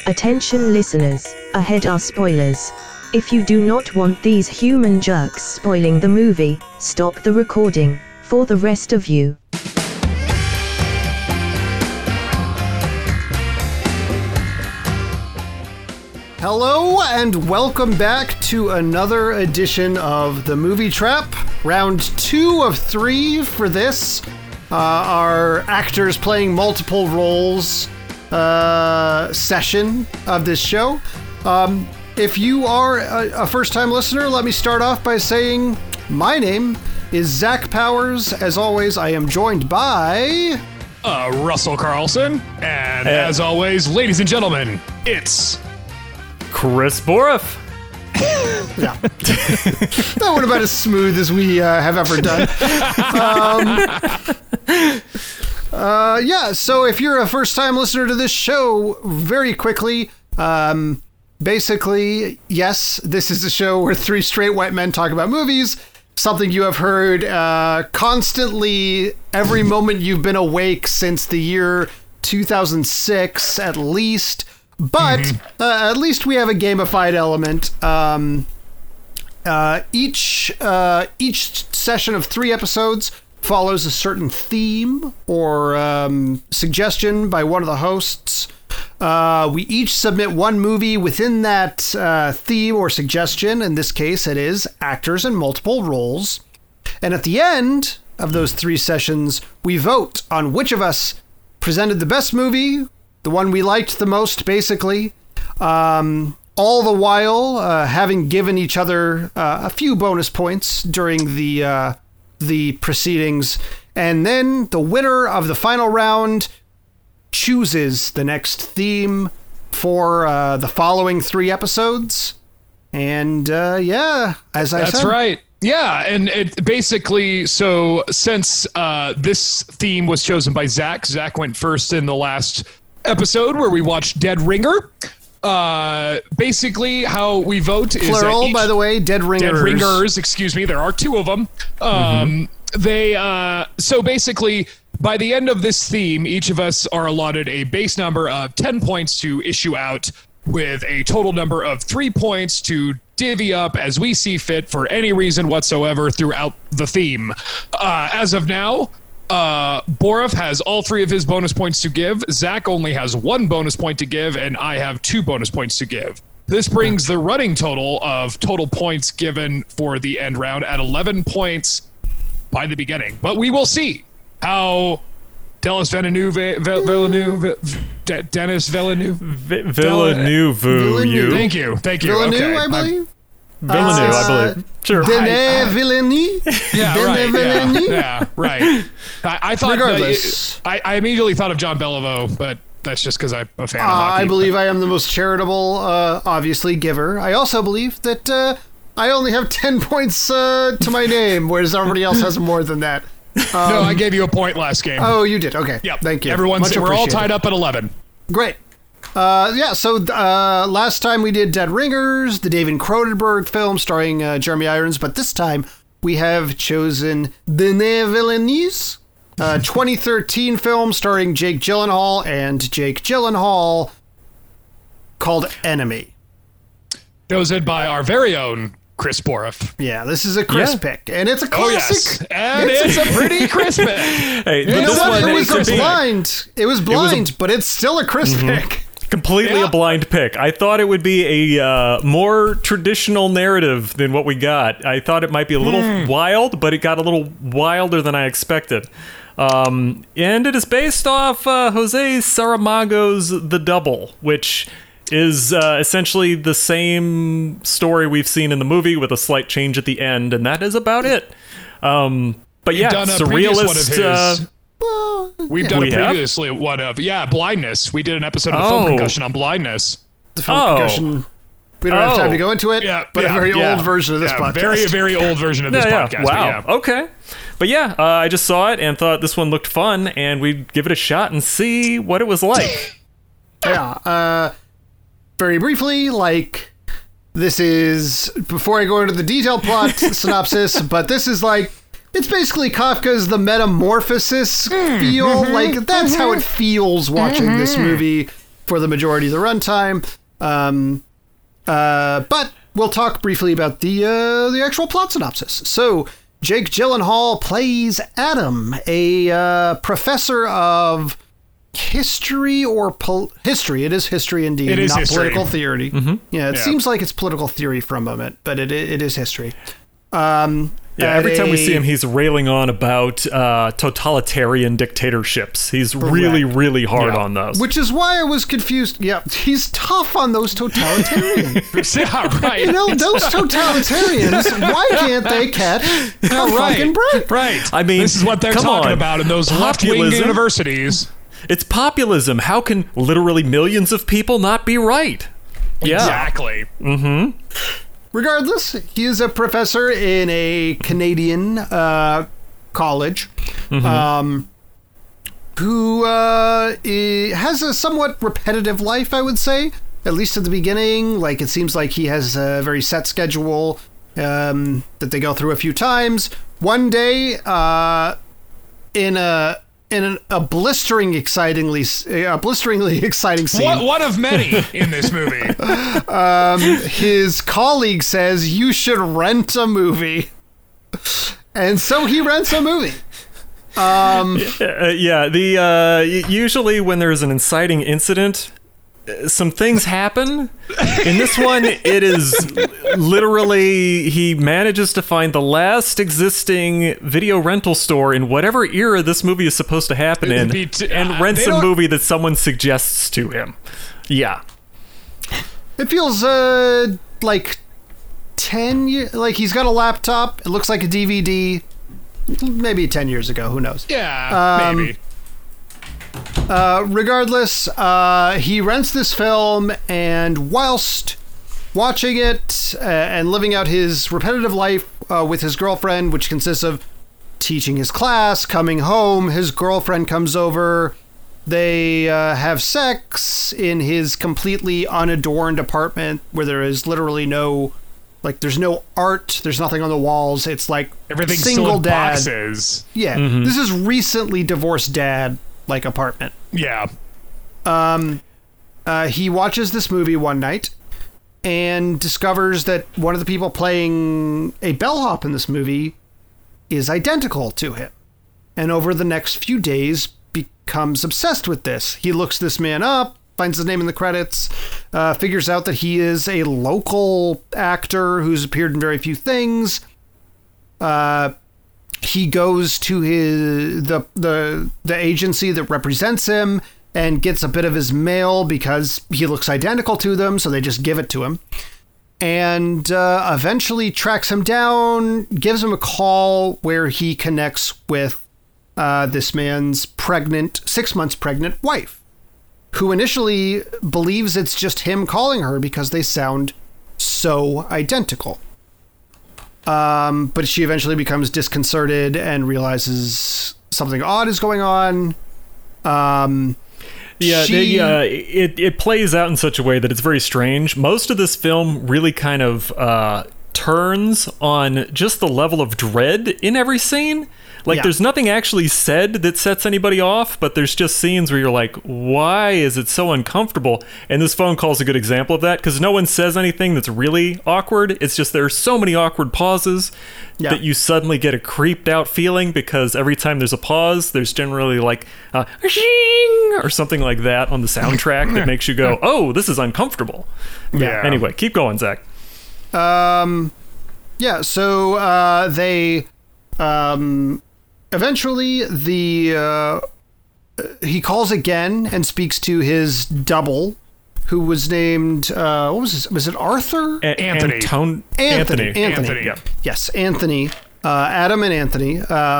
Attention listeners, ahead are spoilers. If you do not want these human jerks spoiling the movie, stop the recording. For the rest of you. Hello and welcome back to another edition of The Movie Trap. Round 2 of 3 for this. Our actors playing multiple roles session of this show. If you are a first-time listener, let me start off by saying my name is Zach Powers. As always, I am joined by... Russell Carlson. And as always, ladies and gentlemen, it's... Chris Boroff. Yeah. That would have been as smooth as we have ever done. So if you're a first-time listener to this show, very quickly, basically, yes, this is a show where three straight white men talk about movies, something you have heard constantly every moment you've been awake since the year 2006, at least. But at least we have a gamified element. Each session of 3 episodes follows a certain theme or suggestion by one of the hosts. We each submit one movie within that theme or suggestion. In this case, it is actors in multiple roles. And at the end of those 3 sessions, we vote on which of us presented the best movie, the one we liked the most, basically. All the while having given each other a few bonus points during the proceedings. And then the winner of the final round chooses the next theme for the following 3 episodes. And as I said. That's right. Yeah, and it basically, so since this theme was chosen by Zach went first in the last episode where we watched Dead Ringer. Basically how we vote is plural, by the way, Dead Ringers. Dead Ringers, excuse me, there are 2 of them. So basically, by the end of this theme, each of us are allotted a base number of 10 points to issue out, with a total number of 3 points to divvy up as we see fit for any reason whatsoever throughout the theme. As of now, Boroff has all 3 of his bonus points to give. Zach only has 1 bonus point to give, and I have 2 bonus points to give. This brings the running total of total points given for the end round at 11 points by the beginning. But we will see how Dennis Villeneuve. Villeneuve. Thank you. Villeneuve, okay. I believe. Villeneuve, I believe. Sure. Denis Villeneuve. Yeah, right. I thought. Regardless, I immediately thought of John Beliveau, but that's just because I'm a fan of hockey. I believe I am the most charitable, obviously, giver. I also believe that I only have 10 points to my name, whereas everybody else has more than that. No, I gave you a point last game. Oh, you did? Okay. Yep. Thank you. We're all tied up at 11. Great. So last time we did Dead Ringers, the David Cronenberg film starring Jeremy Irons, but this time we have chosen Denis Villeneuve's 2013 film starring Jake Gyllenhaal called Enemy. Chosen by our very own Chris Boroff. Yeah, this is a Chris pick, and it's a classic. Oh, yes. And it's a pretty Chris pick. Hey, You know what? It was blind. It was blind, but it's still a Chris pick. Completely a blind pick. I thought it would be a more traditional narrative than what we got. I thought it might be a little wild, but it got a little wilder than I expected. And it is based off Jose Saramago's The Double, which is essentially the same story we've seen in the movie with a slight change at the end, and that is about it. But yeah, surrealist. We've done a previously one of Blindness. We did an episode of Film Concussion on Blindness. The Film Concussion. We don't have time to go into it, but a very old version of this podcast. Very, very old version of this podcast. Wow. Okay. But I just saw it and thought this one looked fun, and we'd give it a shot and see what it was like. Very briefly, this is, before I go into the detailed plot synopsis, but this is it's basically Kafka's The Metamorphosis feel. That's how it feels watching this movie for the majority of the runtime. But we'll talk briefly about the actual plot synopsis. So, Jake Gyllenhaal plays Adam, a professor of history or history. It is history indeed, It is not history. political theory. Yeah, it seems like it's political theory for a moment, but it is history. Every time we see him, he's railing on about totalitarian dictatorships. He's really, really hard on those. Which is why I was confused. Yeah, he's tough on those totalitarians. Yeah, right. You know, those totalitarians, why can't they catch a fucking break? Right. I mean, this is what they're come talking on. about in those left-wing Populism? universities. It's populism. How can literally millions of people not be right? Yeah. Exactly. Regardless, he is a professor in a Canadian college who has a somewhat repetitive life, I would say, at least at the beginning. Like, it seems like he has a very set schedule that they go through a few times. One day, in a blisteringly exciting scene, One of many in this movie. his colleague says, "You should rent a movie." And so he rents a movie. Usually when there's an inciting incident, some things happen. In this one, it is literally he manages to find the last existing video rental store in whatever era this movie is supposed to happen in, and rents a movie that someone suggests to him. Yeah. It feels like 10 years, like he's got a laptop. It looks like a DVD. Maybe 10 years ago, who knows? Yeah, maybe. Regardless, he rents this film, and whilst watching it and living out his repetitive life with his girlfriend, which consists of teaching his class, coming home, his girlfriend comes over, they have sex in his completely unadorned apartment where there is literally no, like, there's no art, there's nothing on the walls, it's like Everything's single still in dad. boxes. Yeah, this is recently divorced dad, like, apartment. Yeah. He watches this movie one night and discovers that one of the people playing a bellhop in this movie is identical to him. And over the next few days becomes obsessed with this. He looks this man up, finds his name in the credits, figures out that he is a local actor who's appeared in very few things. He goes to the agency that represents him and gets a bit of his mail because he looks identical to them, so they just give it to him. And eventually tracks him down, gives him a call where he connects with this man's 6 months pregnant wife, who initially believes it's just him calling her because they sound so identical. But she eventually becomes disconcerted and realizes something odd is going on. It plays out in such a way that it's very strange. Most of this film really kind of turns on just the level of dread in every scene. Like, there's nothing actually said that sets anybody off, but there's just scenes where you're like, why is it so uncomfortable? And this phone call is a good example of that, because no one says anything that's really awkward. It's just there are so many awkward pauses that you suddenly get a creeped out feeling, because every time there's a pause, there's generally like a shing or something like that on the soundtrack that makes you go, oh, this is uncomfortable. Yeah. Anyway, keep going, Zach. So they... eventually, he calls again and speaks to his double, who was named, what was his, was it Arthur? Anthony. Anthony. Yeah. Yes, Anthony. Adam and Anthony.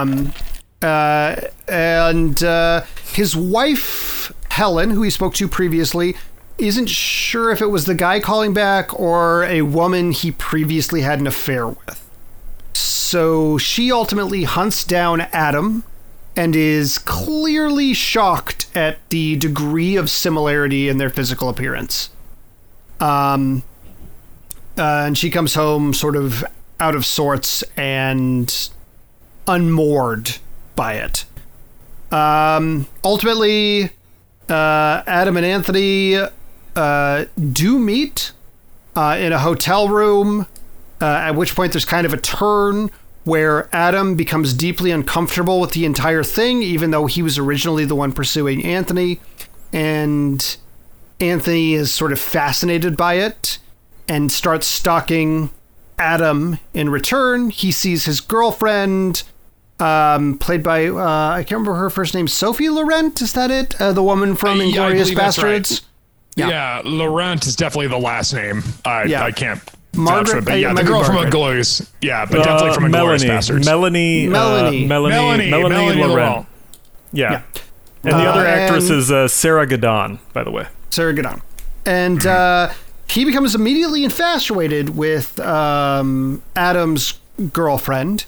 And his wife, Helen, who he spoke to previously, isn't sure if it was the guy calling back or a woman he previously had an affair with. So she ultimately hunts down Adam and is clearly shocked at the degree of similarity in their physical appearance. And she comes home sort of out of sorts and unmoored by it. Ultimately, Adam and Anthony do meet in a hotel room, at which point there's kind of a turn where Adam becomes deeply uncomfortable with the entire thing, even though he was originally the one pursuing Anthony. And Anthony is sort of fascinated by it and starts stalking Adam in return. He sees his girlfriend, played by, I can't remember her first name, Sophie Laurent, is that it? The woman from Inglourious Bastards? Right. Yeah, Laurent is definitely the last name. I can't... Margaret, but yeah, the girl from Inglourious. Yeah, but definitely from Inglourious Bastards. Melanie Laurent. Yeah. And the other actress is Sarah Gadon, by the way. Sarah Gadon. And he becomes immediately infatuated with Adam's girlfriend.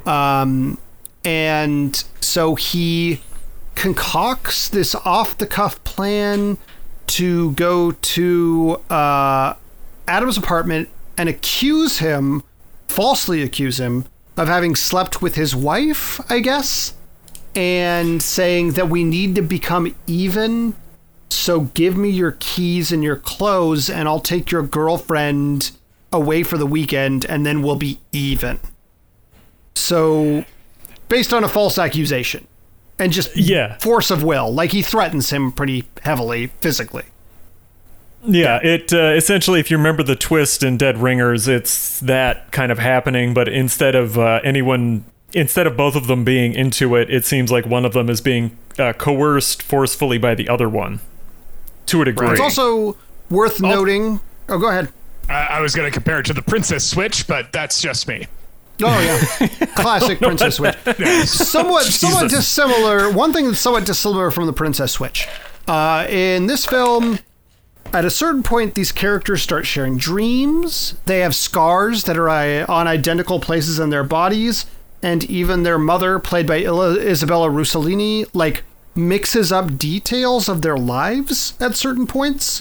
And so he concocts this off-the-cuff plan to go to Adam's apartment and falsely accuse him of having slept with his wife, I guess, and saying that we need to become even, so give me your keys and your clothes and I'll take your girlfriend away for the weekend and then we'll be even. So, based on a false accusation and just force of will, like he threatens him pretty heavily physically. Yeah, it essentially, if you remember the twist in Dead Ringers, it's that kind of happening, but instead of both of them being into it, it seems like one of them is being coerced forcefully by the other one, to a degree. It's also worth noting... Oh, go ahead. I was going to compare it to the Princess Switch, but that's just me. Oh, yeah. Classic Princess Switch. Somewhat dissimilar. One thing that's somewhat dissimilar from the Princess Switch. In this film... At a certain point, these characters start sharing dreams. They have scars that are on identical places in their bodies. And even their mother, played by Isabella Rossellini, mixes up details of their lives at certain points.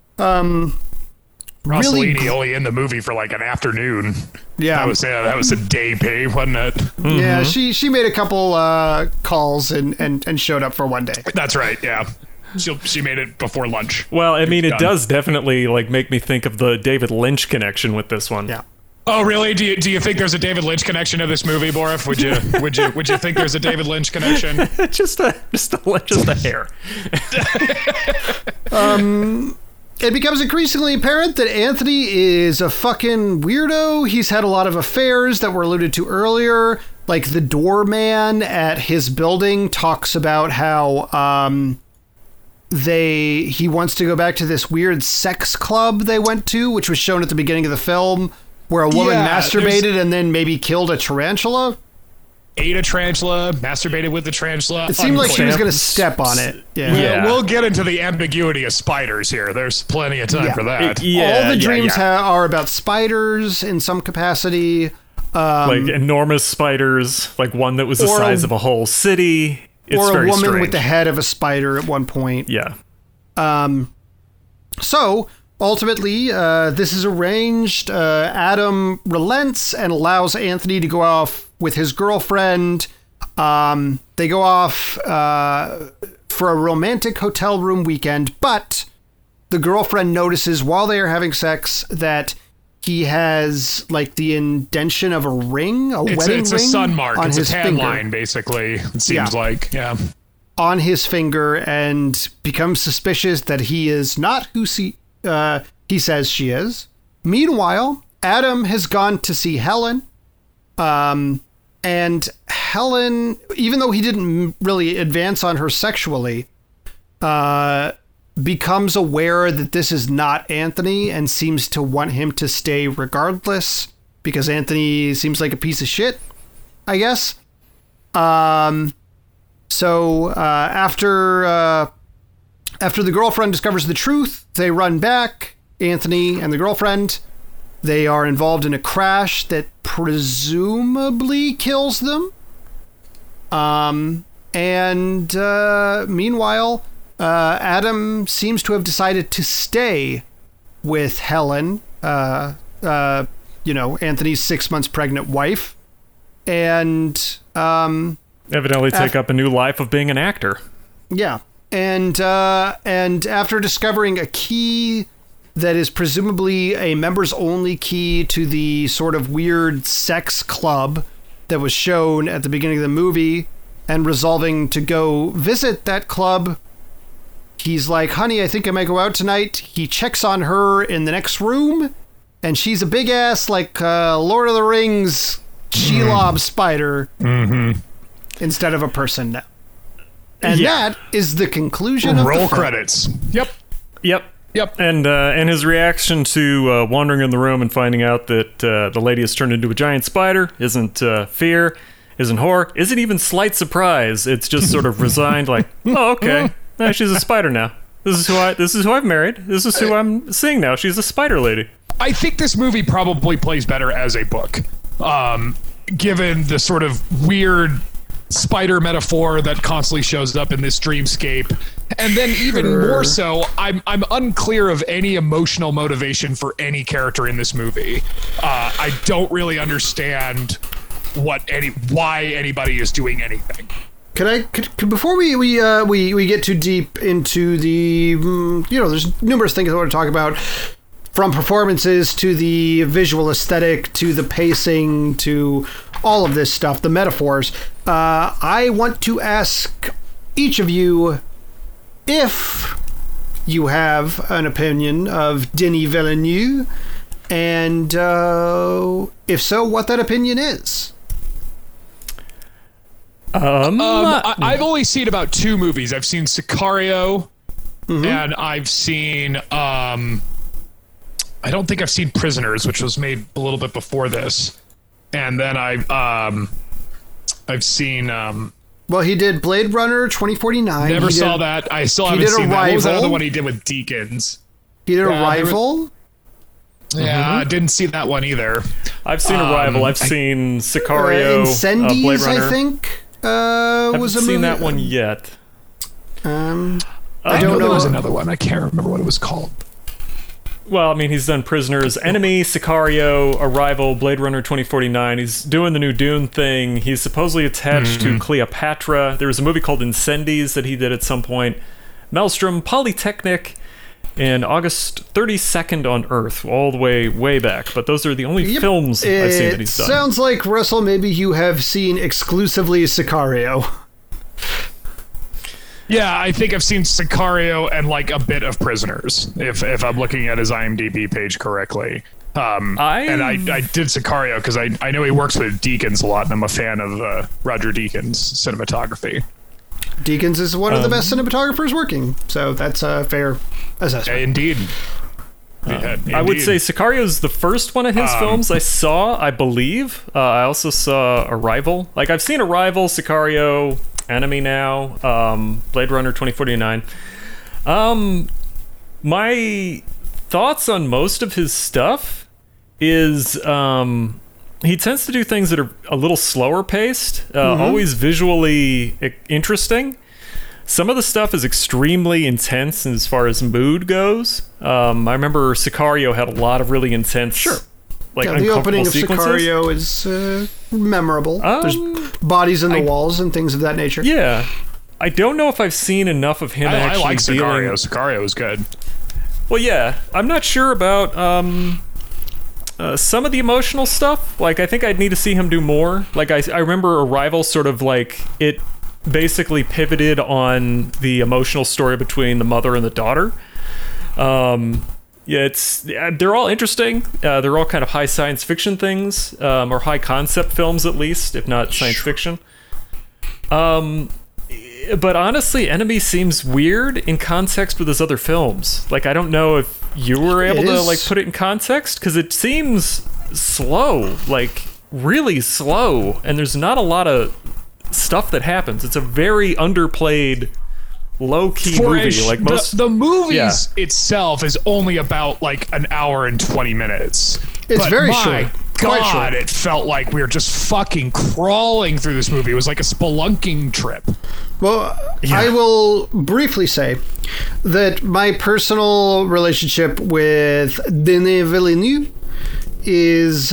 Rossellini only in the movie for an afternoon. Yeah. That was a day pay, wasn't it? Mm-hmm. Yeah, she made a couple calls and showed up for one day. That's right, yeah. She made it before lunch. Well, I mean, it does definitely make me think of the David Lynch connection with this one. Yeah. Oh, really? Do you think there's a David Lynch connection to this movie, Borif? Would you think there's a David Lynch connection? just a hair. It becomes increasingly apparent that Anthony is a fucking weirdo. He's had a lot of affairs that were alluded to earlier. The doorman at his building talks about how he wants to go back to this weird sex club they went to, which was shown at the beginning of the film, where a woman masturbated and then maybe killed a tarantula. Ate a tarantula, masturbated with the tarantula. It seemed like she was going to step on it. Yeah. We'll get into the ambiguity of spiders here. There's plenty of time for that. All the dreams are about spiders in some capacity. Enormous spiders, one that was the size of a whole city. It's or a woman strange. with the head of a spider at one point. Yeah. So, ultimately, this is arranged. Adam relents and allows Anthony to go off with his girlfriend. They go off for a romantic hotel room weekend, but the girlfriend notices while they are having sex that he has the indention of a ring, wedding ring. It's a sun mark. On it's his a tan finger. line, basically. It seems like, yeah. On his finger, and becomes suspicious that he is not who he says she is. Meanwhile, Adam has gone to see Helen. And Helen, even though he didn't really advance on her sexually, becomes aware that this is not Anthony and seems to want him to stay regardless because Anthony seems like a piece of shit, I guess. So after the girlfriend discovers the truth, they run back. Anthony and the girlfriend, they are involved in a crash that presumably kills them. Meanwhile, Adam seems to have decided to stay with Helen, Anthony's 6 months pregnant wife, and evidently take up a new life of being an actor. Yeah. and after discovering a key that is presumably a members-only key to the sort of weird sex club that was shown at the beginning of the movie, and resolving to go visit that club, he's like, honey, I think I might go out tonight. He checks on her in the next room, and she's a big-ass, like, Lord of the Rings Shelob spider instead of a person now. And that is the conclusion of the film. Roll credits. Yep. And his reaction to wandering in the room and finding out that the lady has turned into a giant spider isn't fear, isn't horror, isn't even slight surprise. It's just sort of resigned, like, oh, okay, she's a spider now. This is who I've married. This is who I'm seeing now. She's a spider lady. I think this movie probably plays better as a book, given the sort of weird spider metaphor that constantly shows up in this dreamscape. And then even more so, I'm unclear of any emotional motivation for any character in this movie. I don't really understand why anybody is doing anything. Could before we get too deep into the there's numerous things I want to talk about, from performances to the visual aesthetic to the pacing to all of this stuff, the metaphors. I want to ask each of you if you have an opinion of Denis Villeneuve, and if so, what that opinion is. I've only seen about 2 movies. I've seen Sicario, and I've seen I don't think I've seen Prisoners, which was made a little bit before this. And then I've seen well, he did Blade Runner 2049. Never saw that. I still haven't seen that. What was that other one he did with Deakins? He did Arrival. Yeah, I didn't see that one either. I've seen Arrival. I've seen Sicario. Incendies, Blade Runner. I think. Haven't Was a seen movie. that one yet. I don't know. There was another one. I can't remember what it was called. Well, I mean, he's done Prisoners, Enemy, Sicario, Arrival, Blade Runner 2049. He's doing the new Dune thing. He's supposedly attached to Cleopatra. There was a movie called Incendies that he did at some point. Maelstrom, Polytechnic, and August 32nd on Earth, all the way back. But those are the only films I've seen that he's done. Sounds like, Russell, maybe you have seen exclusively Sicario. Yeah, I think I've seen Sicario and like a bit of Prisoners, if I'm looking at his IMDb page correctly. And I did Sicario because I know he works with Deakins a lot, and I'm a fan of Roger Deakins' cinematography. Deakins is one of the best cinematographers working, so that's a fair assessment. Indeed. I would say Sicario's the first one of his films I saw, I believe. I also saw Arrival. Like, I've seen Arrival, Sicario, Enemy now, Blade Runner 2049. My thoughts on most of his stuff is he tends to do things that are a little slower paced, always visually interesting. Some of the stuff is extremely intense as far as mood goes. I remember Sicario had a lot of really intense, like, the opening of sequences. Sicario is memorable. There's bodies in the walls and things of that nature. Yeah. I don't know if I've seen enough of him actually I like Sicario. dealing... Sicario is good. Well, yeah. I'm not sure about some of the emotional stuff. Like, I think I'd need to see him do more. Like, I remember Arrival sort of like... It basically pivoted on the emotional story between the mother and the daughter. They're all interesting. They're all kind of high science fiction things, or high concept films at least, if not science fiction. But honestly, Enemy seems weird in context with his other films. Like, I don't know if you were able to like put it in context, because it seems slow, like really slow, and there's not a lot of stuff that happens. It's a very underplayed, low-key movie. Like most the movie itself is only about like an hour and 20 minutes. It's very short. Quite God, short. it felt like we were just fucking crawling through this movie. It was like a spelunking trip. Well, I will briefly say that my personal relationship with Denis Villeneuve is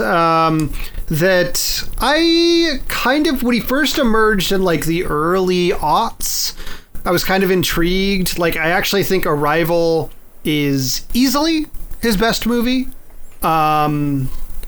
that I kind of, when he first emerged in like the early aughts, I was kind of intrigued. Like, I actually think Arrival is easily his best movie. And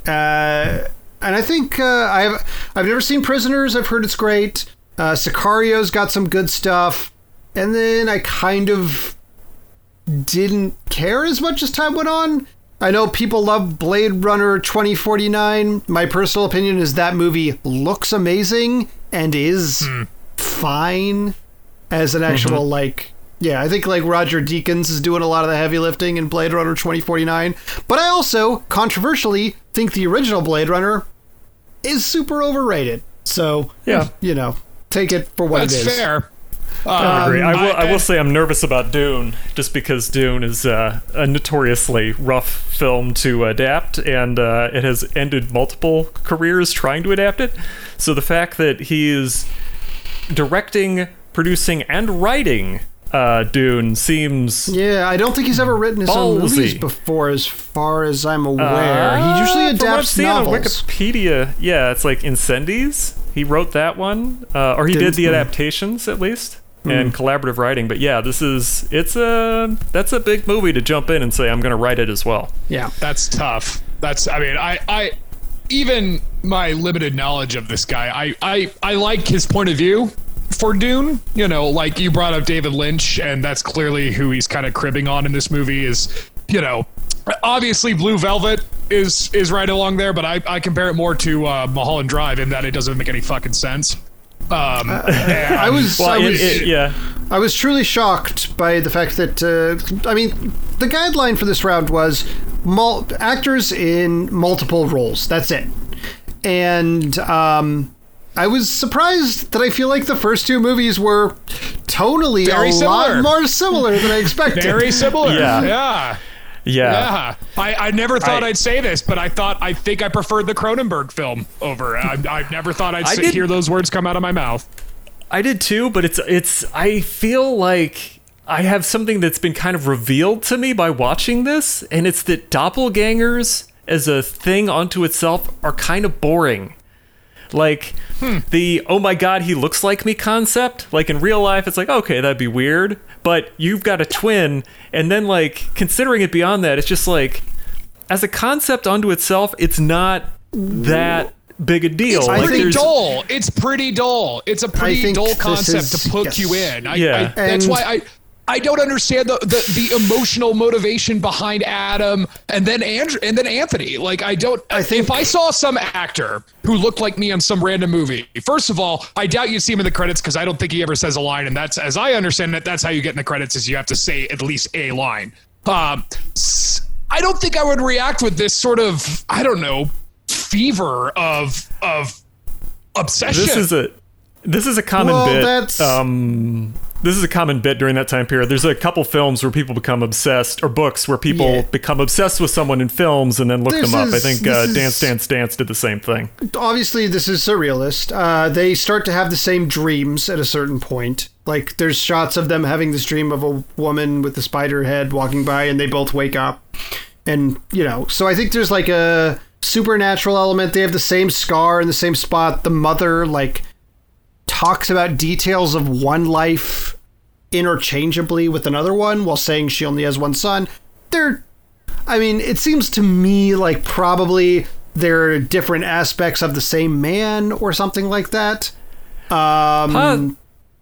I think I've never seen Prisoners. I've heard it's great. Sicario's got some good stuff. And then I kind of didn't care as much as time went on. I know people love Blade Runner 2049. My personal opinion is that movie looks amazing and is fine as an actual, like, yeah, I think like Roger Deakins is doing a lot of the heavy lifting in Blade Runner 2049. But I also, controversially, think the original Blade Runner is super overrated. So, Yeah. you know, take it for what it is. That's fair. I agree. I will say I'm nervous about Dune, just because Dune is a notoriously rough film to adapt, and it has ended multiple careers trying to adapt it. So the fact that he is directing, producing, and writing Dune seems... Yeah, I don't think he's ever written his own Ballsy. movies before, as far as I'm aware. He usually from what I've adapts seen on novels. Wikipedia, yeah, it's like Incendies. He wrote that one, or he did the adaptations at least, and collaborative writing. But yeah, that's a big movie to jump in and say I'm going to write it as well. Yeah. That's tough. I even my limited knowledge of this guy, I like his point of view for Dune. You know, like you brought up David Lynch, and that's clearly who he's kind of cribbing on in this movie is, you know, obviously Blue Velvet is right along there, but I compare it more to Mulholland Drive in that it doesn't make any fucking sense. I was truly shocked by the fact that, I mean, the guideline for this round was actors in multiple roles. That's it. And I was surprised that I feel like the first two movies were tonally lot more similar than I expected. Very similar. Yeah. Yeah. I never thought I'd say this, but I think I preferred the Cronenberg film over. I've never thought I'd hear those words come out of my mouth. I did too, but I feel like I have something that's been kind of revealed to me by watching this, and it's that doppelgangers as a thing unto itself are kind of boring. Like, the, oh my god, he looks like me concept, like in real life, it's like, okay, that'd be weird, but you've got a twin, and then, like, considering it beyond that, it's just like, as a concept unto itself, it's not that big a deal. It's like, pretty dull. It's pretty dull. It's a pretty dull this concept is- to hook yes. you in. And- That's why I don't understand the emotional motivation behind Adam and then Andrew and then Anthony. Like, if I saw some actor who looked like me on some random movie, first of all, I doubt you'd see him in the credits because I don't think he ever says a line. And that's, as I understand it, that's how you get in the credits is you have to say at least a line. I don't think I would react with this sort of, I don't know, fever of obsession. This is a common Well, bit. that's- This is a common bit during that time period. There's a couple films where people become obsessed, or books where people become obsessed with someone in films and then look them up. I think Dance Dance did the same thing. Obviously, this is surrealist. They start to have the same dreams at a certain point. Like, there's shots of them having this dream of a woman with a spider head walking by, and they both wake up. And, you know, so I think there's like a supernatural element. They have the same scar in the same spot. The mother, like, talks about details of one life interchangeably with another one while saying she only has one son. It seems to me like probably they're different aspects of the same man or something like that. But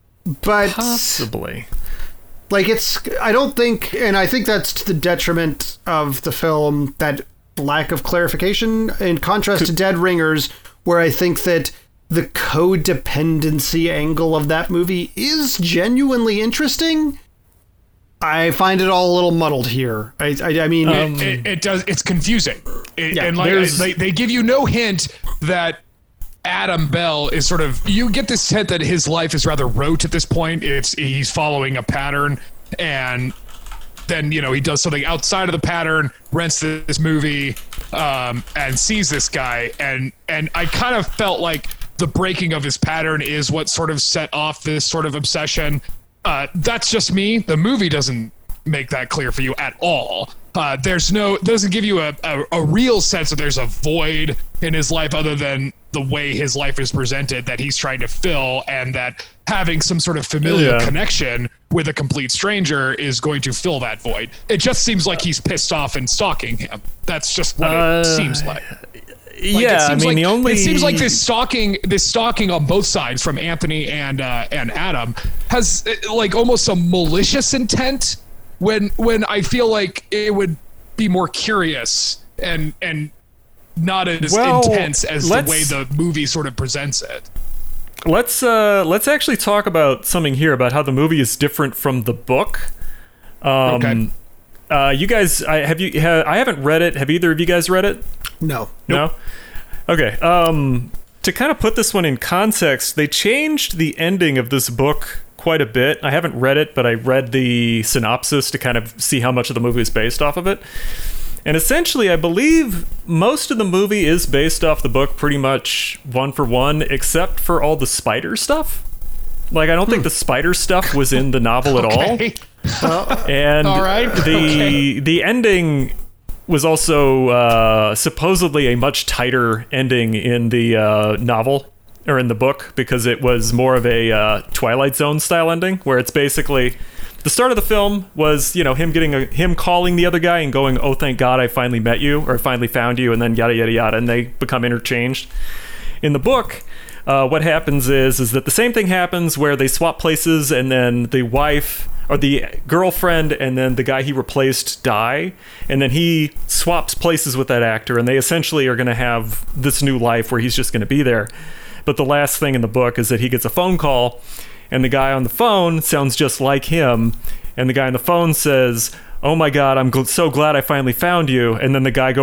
Possibly. like, I don't think, and I think that's to the detriment of the film, that lack of clarification, in contrast to Dead Ringers, where I think that the codependency angle of that movie is genuinely interesting. I find it all a little muddled here. I mean, it does. It's confusing, and like there's- they give you no hint that Adam Bell is sort of. You get this hint that his life is rather rote at this point. He's following a pattern, and then he does something outside of the pattern, rents this movie, and sees this guy, and I kind of felt like the breaking of his pattern is what sort of set off this sort of obsession. That's just me. The movie doesn't make that clear for you at all. Doesn't give you a real sense that there's a void in his life other than the way his life is presented that he's trying to fill, and that having some sort of familial connection with a complete stranger is going to fill that void. It just seems like he's pissed off and stalking him. That's just what it seems like. It seems like this stalking on both sides from Anthony and Adam has like almost a malicious intent, when I feel like it would be more curious and not as intense as the way the movie sort of presents it. Let's actually talk about something here about how the movie is different from the book. Okay. You guys, I haven't read it. Have either of you guys read it? No. Nope. No? Okay. To kind of put this one in context, they changed the ending of this book quite a bit. I haven't read it, but I read the synopsis to kind of see how much of the movie is based off of it. And essentially, I believe most of the movie is based off the book pretty much one for one, except for all the spider stuff. Like, I don't think the spider stuff was in the novel at all. And all right. The ending was also supposedly a much tighter ending in the novel, or in the book, because it was more of a Twilight Zone style ending, where it's basically the start of the film was, him calling the other guy and going, "Oh, thank God I finally met you," or "I finally found you," and then yada yada yada, and they become interchanged. In the book, what happens is that the same thing happens, where they swap places, and then the wife or the girlfriend and then the guy he replaced die, and then he swaps places with that actor, and they essentially are going to have this new life where he's just going to be there. But the last thing in the book is that he gets a phone call, and the guy on the phone sounds just like him, and the guy on the phone says, "Oh my God, I'm so glad I finally found you." And then the guy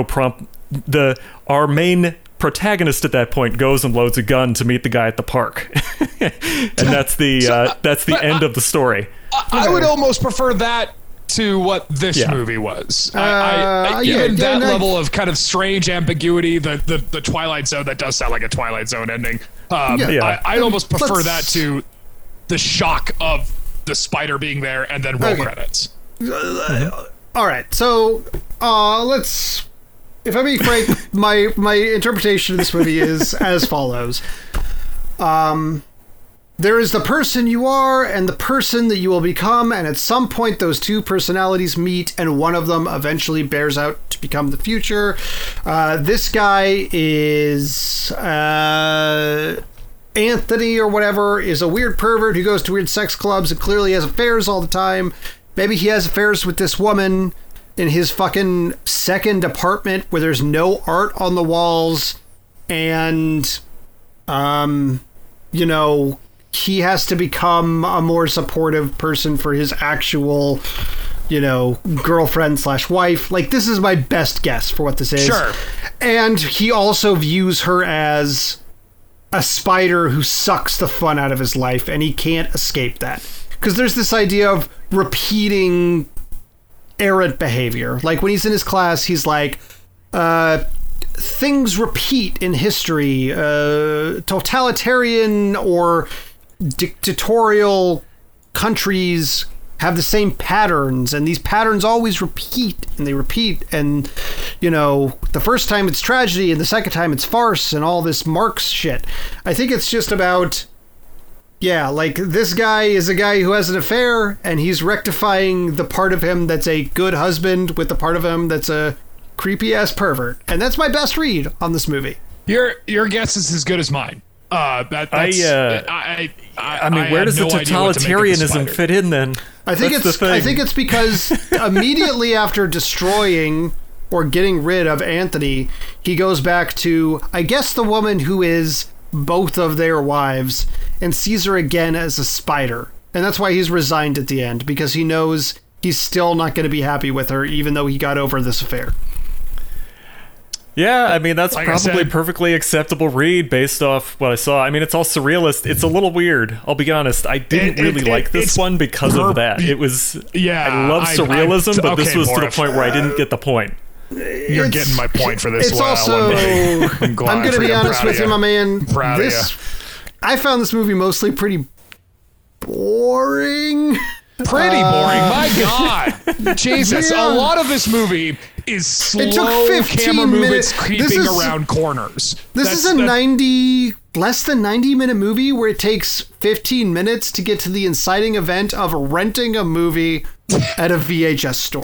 our main protagonist at that point goes and loads a gun to meet the guy at the park, and that's the end of the story. I would almost prefer that to what this movie was. That level of kind of strange ambiguity, the Twilight Zone, that does sound like a Twilight Zone ending. I'd almost prefer that to the shock of the spider being there and then roll credits. All right, so let's. If I'm being frank, my interpretation of this movie is as follows. There is the person you are and the person that you will become, and at some point those two personalities meet, and one of them eventually bears out to become the future. This guy is Anthony or whatever, is a weird pervert who goes to weird sex clubs and clearly has affairs all the time. Maybe he has affairs with this woman in his fucking second apartment where there's no art on the walls, and he has to become a more supportive person for his actual, girlfriend / wife. Like, this is my best guess for what this is. Sure. And he also views her as a spider who sucks the fun out of his life, and he can't escape that. Because there's this idea of repeating errant behavior. Like, when he's in his class, he's like, things repeat in history. Totalitarian or dictatorial countries have the same patterns, and these patterns always repeat, and they repeat, and the first time it's tragedy and the second time it's farce and all this Marx shit. I think it's just about, like, this guy is a guy who has an affair, and he's rectifying the part of him that's a good husband with the part of him that's a creepy ass pervert, and that's my best read on this movie. Your guess is as good as mine. Where does the totalitarianism fit in then? I think it's because immediately after destroying or getting rid of Anthony, he goes back to, I guess, the woman who is both of their wives, and sees her again as a spider. And that's why he's resigned at the end, because he knows he's still not going to be happy with her, even though he got over this affair. Yeah, I mean, that's like probably perfectly acceptable read based off what I saw. I mean, it's all surrealist. It's a little weird, I'll be honest. I didn't really like this one because of that. It was... I love surrealism, but this was to the point where I didn't get the point. You're getting my point for this. It's also... I'm going to be honest with you, my man. I found this movie mostly pretty boring. pretty boring. My God, Jesus! Yeah. A lot of this movie is slow It took 15 camera movements minutes. creeping around corners. This is a less than 90-minute movie where it takes 15 minutes to get to the inciting event of renting a movie at a VHS store.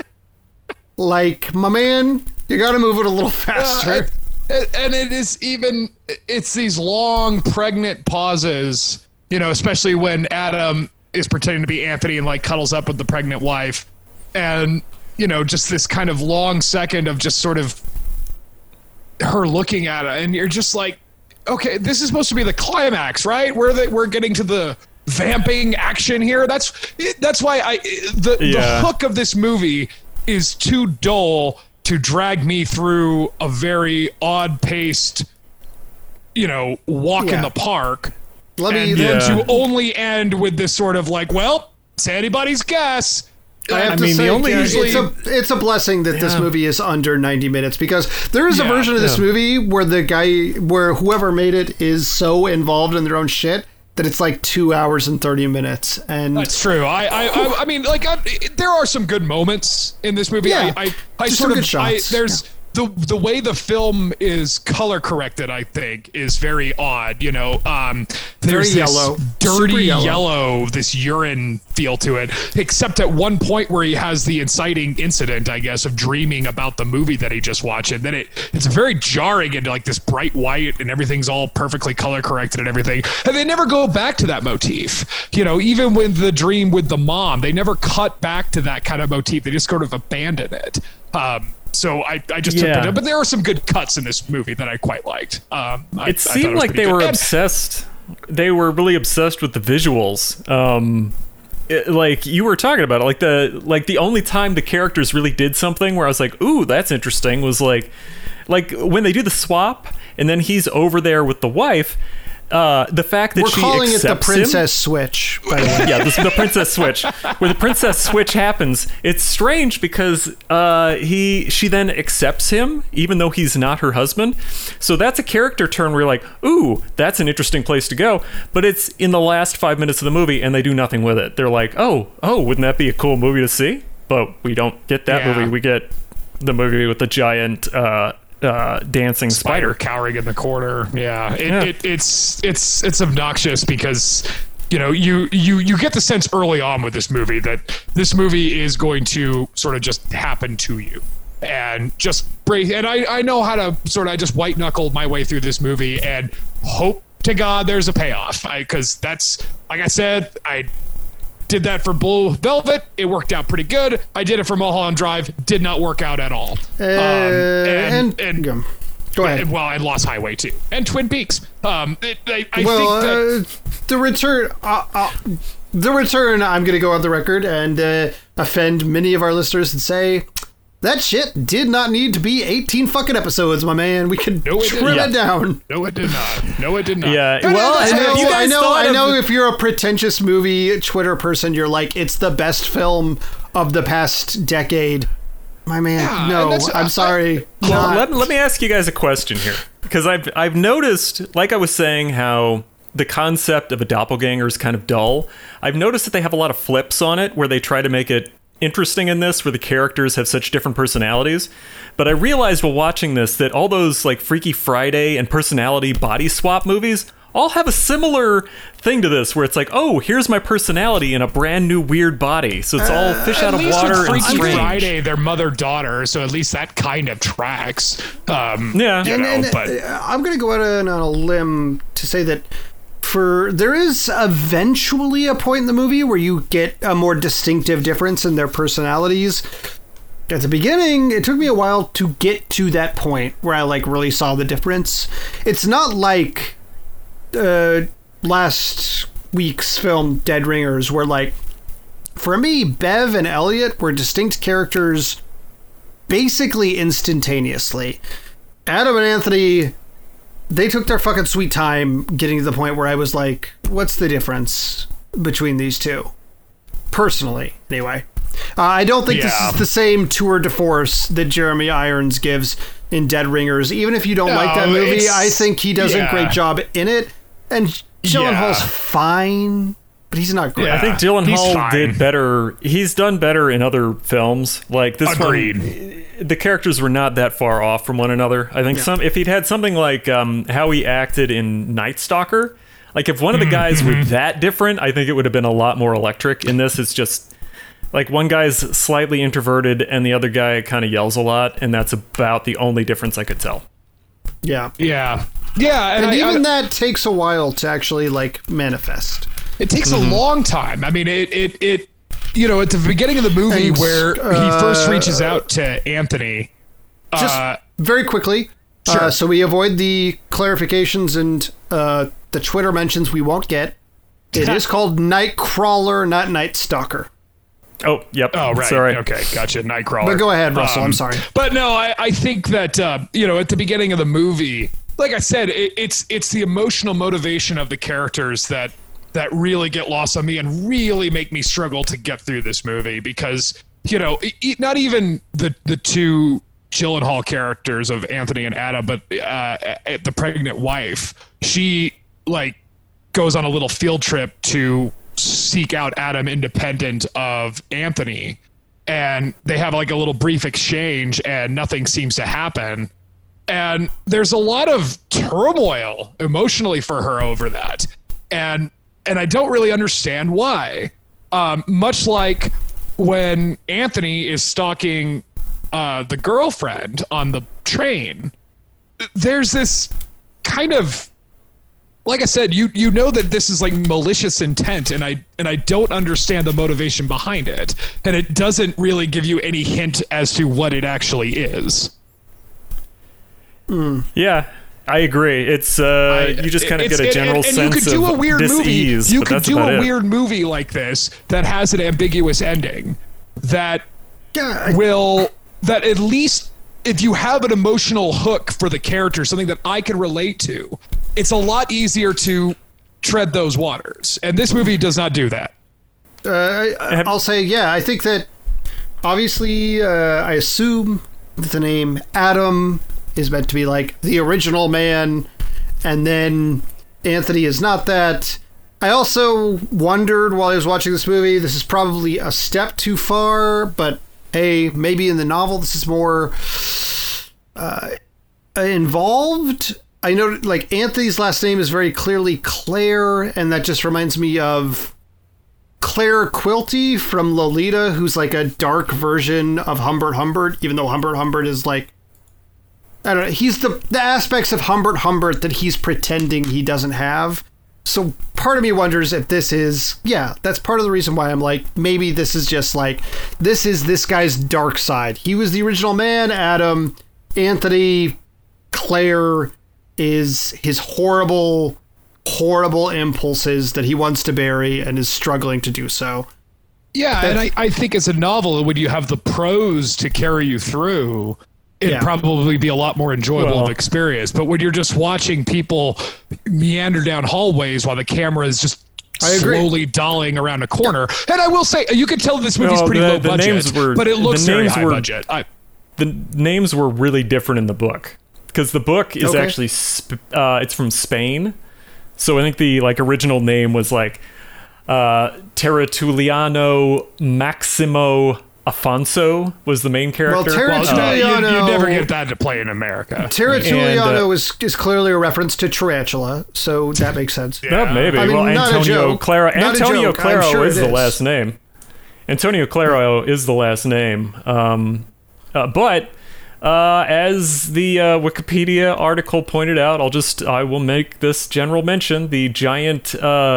Like, my man, you gotta move it a little faster. And it's these long pregnant pauses, especially when Adam is pretending to be Anthony and like cuddles up with the pregnant wife. And, just this kind of long second of just sort of her looking at it. And you're just like, okay, this is supposed to be the climax, right? We're getting to the vamping action here. That's why the hook of this movie is too dull to drag me through a very odd-paced, walk in the park. To only end with this sort of like, well, it's anybody's guess. I have to say, it's a blessing that this movie is under 90 minutes, because there is a version of this movie where whoever made it is so involved in their own shit that it's like 2 hours and 30 minutes. And that's true. I mean, like, there are some good moments in this movie. Yeah, I just sort some of, good shots. there's the way the film is color corrected, I think, is very odd. There's very this yellow, dirty yellow, this urine feel to it. Except at one point where he has the inciting incident, I guess, of dreaming about the movie that he just watched, and then it's very jarring into like this bright white, and everything's all perfectly color corrected and everything. And they never go back to that motif. Even with the dream with the mom, they never cut back to that kind of motif. They just sort of abandon it. So I just took it, but there are some good cuts in this movie that I quite liked. It seemed like they were obsessed. They were really obsessed with the visuals. Like you were talking about it, like the only time the characters really did something where I was like, "Ooh, that's interesting," was like when they do the swap and then he's over there with the wife. The fact that we're calling it the princess him, switch, by the way. Yeah, this is the princess switch. Where the princess switch happens, it's strange because she then accepts him even though he's not her husband. So that's a character turn where you're like, ooh, that's an interesting place to go. But it's in the last 5 minutes of the movie and they do nothing with it. They're like, oh, wouldn't that be a cool movie to see? But we don't get that movie. We get the movie with the giant dancing spider cowering in the corner. It's obnoxious because you get the sense early on with this movie that this movie is going to sort of just happen to you and just break. And I know how to sort of just white knuckle my way through this movie and hope to God there's a payoff, because that's, like I said, I did that for Blue Velvet. It worked out pretty good. I did it for Mulholland Drive. Did not work out at all. Go ahead. And Lost Highway too, and Twin Peaks. I think the return. The return. I'm going to go on the record and offend many of our listeners and say that shit did not need to be 18 fucking episodes, my man. We could trim it down. No, it did not. Yeah. Well, I know if you're a pretentious movie Twitter person, you're like, it's the best film of the past decade. My man, no, I'm sorry. Well, let me ask you guys a question here, because I've noticed, like I was saying, how the concept of a doppelganger is kind of dull. I've noticed that they have a lot of flips on it where they try to make it interesting in this, where the characters have such different personalities. But I realized while watching this that all those like Freaky Friday and personality body swap movies all have a similar thing to this, where it's like, oh, here's my personality in a brand new weired body. So it's all fish out of water and Freaky strange. Friday, they're mother-daughter, so at least that kind of tracks. But I'm going to go out on a limb to say that there is eventually a point in the movie where you get a more distinctive difference in their personalities. At the beginning, it took me a while to get to that point where I like really saw the difference. It's not like last week's film Dead Ringers, where like for me Bev and Elliot were distinct characters basically instantaneously. Adam and Anthony, they took their fucking sweet time getting to the point where I was like, what's the difference between these two? Personally, anyway. I don't think this is the same tour de force that Jeremy Irons gives in Dead Ringers. Even if you don't like that movie, I think he does a great job in it. And Gyllenhaal's fine but he's not great. Yeah. I think He's Gyllenhaal fine. did better. He's done better in other films. Like this Agreed. one, the characters were not that far off from one another. I think if he'd had something like how he acted in Night Stalker, like if one of the guys were that different, I think it would have been a lot more electric. In this, it's just like one guy's slightly introverted and the other guy kind of yells a lot, and that's about the only difference I could tell. Yeah. Yeah, And even that takes a while to actually like manifest. it takes a long time. I mean, it you know, at the beginning of the movie And, where he first reaches out to Anthony. Just very quickly, Sure. so we avoid the clarifications and the Twitter mentions we won't get. It is called Nightcrawler, not Night Stalker. Oh, yep. Oh, right. Sorry. Okay, gotcha. Nightcrawler. But go ahead, Russell. I'm sorry. But no, I think that you know, at the beginning of the movie, like I said, it's the emotional motivation of the characters that really get lost on me and really make me struggle to get through this movie because, you know, not even the two Gyllenhaal characters of Anthony and Adam, but the pregnant wife, she like goes on a little field trip to seek out Adam independent of Anthony, and they have like a little brief exchange and nothing seems to happen. And there's a lot of turmoil emotionally for her over that. And I don't really understand why. Much like when Anthony is stalking the girlfriend on the train, there's this kind of, like I said, you know that this is like malicious intent, and I don't understand the motivation behind it, and it doesn't really give you any hint as to what it actually is. Yeah, I agree. It's you just kind of get a general sense you could do of a weird dis-ease. movie. You but could that's do about a it. weird movie like this that has an ambiguous ending that Yeah, that at least if you have an emotional hook for the character, something that I can relate to, it's a lot easier to tread those waters. And this movie does not do that. I'll say, yeah, I think that obviously I assume that the name Adam is meant to be like the original man, and then Anthony is not that. I also wondered while I was watching this movie, this is probably a step too far, but hey, maybe in the novel this is more involved. I know, like, Anthony's last name is very clearly Claire, and that just reminds me of Claire Quilty from Lolita, who's like a dark version of Humbert Humbert, even though Humbert Humbert is like, I don't know, he's the aspects of Humbert Humbert that he's pretending he doesn't have. So part of me wonders if this is, yeah, that's part of the reason why I'm like, maybe this is just like, this is this guy's dark side. He was the original man, Adam. Anthony, Claire is his horrible, horrible impulses that he wants to bury and is struggling to do so. Yeah, and I think as a novel, when you have the prose to carry you through, it'd Yeah. probably be a lot more enjoyable of experience. But when you're just watching people meander down hallways while the camera is just I agree. slowly dollying around a corner, and I will say, you can tell this movie's No, pretty the- low the budget, names were- but it looks the very names high were- budget. The names were really different in the book because the book is Okay. actually it's from Spain, so I think the like original name was like Tertuliano Maximo Afonso was the main character. Tertuliano- You never get that to play in America. Tertuliano is clearly a reference to Tarantula, so that makes sense. Oh, maybe. I mean, well, not a Antonio joke. Claro. Not a Antonio joke. I'm Claro sure is it the is. last name. Antonio Claro is the last name. But as the Wikipedia article pointed out, I will make this general mention: the giant,